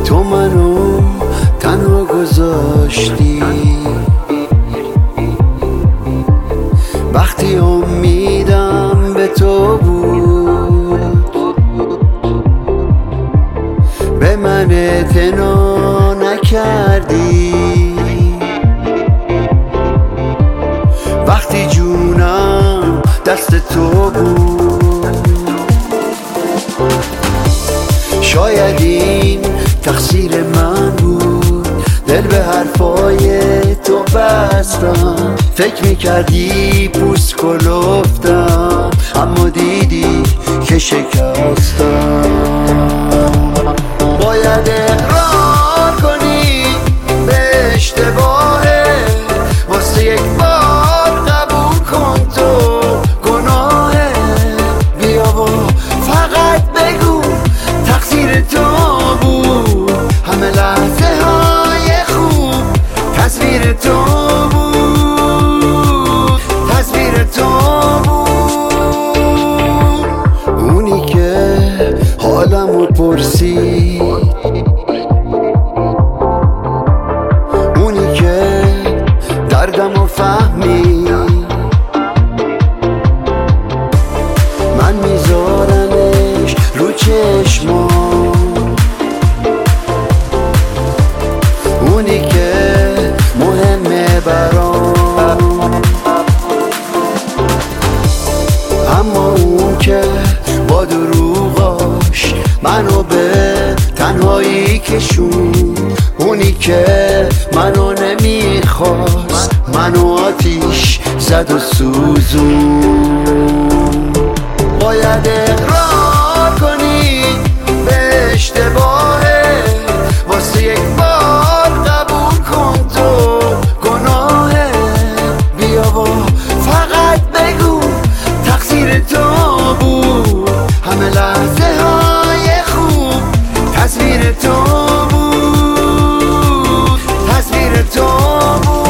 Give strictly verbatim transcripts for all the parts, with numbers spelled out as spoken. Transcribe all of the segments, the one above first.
تو منو تنها گذاشتی وقتی امیدم به تو بود، به من اعتنا نکردی وقتی جونم دست تو بود. شاید این تقصیر من بود، دل به حرفای تو بستم، فکر میکردی پوست کلفتم اما دیدی که شکستم. باید اقرار کنی به اشتباهه، واسه یک بار قبول کن تو گناهه. بیا و فقط بگو تقصیر تو بود، همه لحظه های خوب تصویر تو بود، تصویر تو بود. اونی که حالمو پرسی، اونی که دردمو فهمی، من میذارمش رو چشمام. اونی که مهمه برام، اما اون که با دروغاش منو به تنهایی کشون. اونی که منو نمیخواست، منو آتیش زد و سوزون. باید اقرار کنی به اشتباهه، واسه یک بار قبول کن تو گناهه. بیا و فقط بگو تقصیر تو بود، همه لحظه های خوب تصویر تو بود، تصویر تو بود.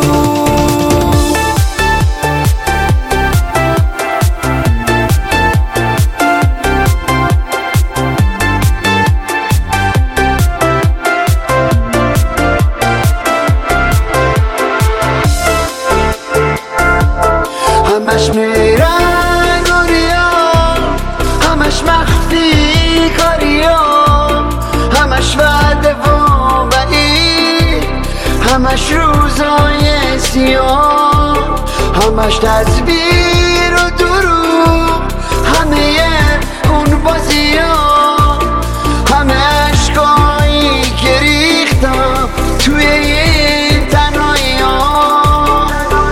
همش میرن و ریا، همش مخفی کاریا، همش وعده و وعید، همش روزای سیاه، همش تصویر و دروغ، همه اون بازیا، همه عشقایی که ریختم توی این تنهایی ها.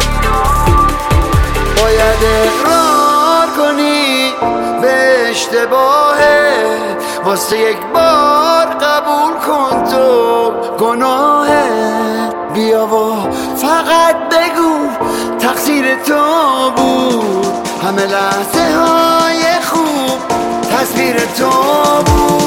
باید اقرار کنی به اشتباهه، واسه یک بار قبول کن تو گناهه. بیا و فقط بگو تقصیر تو بود، همه لحظه های خوب تصویر تو بود.